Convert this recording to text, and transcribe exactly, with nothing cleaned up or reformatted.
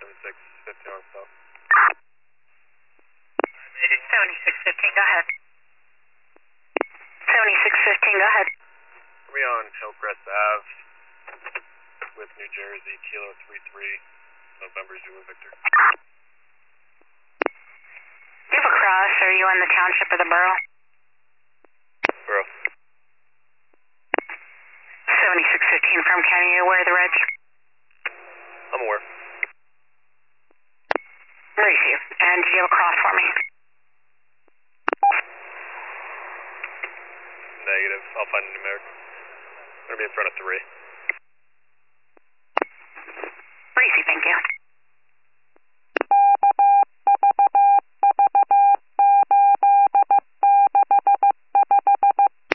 seventy-six fifteen on stop. seventy-six fifteen, go ahead. seventy-six fifteen, go ahead. We on Hillcrest Ave with New Jersey, Kilo three three, November Zulu Victor. Do you have a cross, or are you in the township or the borough? Borough. seventy-six fifteen from County, are you aware of the reg? I'm aware. Where is you? And do you have a cross for me? Negative. I'll find a numeric. I'm going to be in front of three. Breezy, thank you.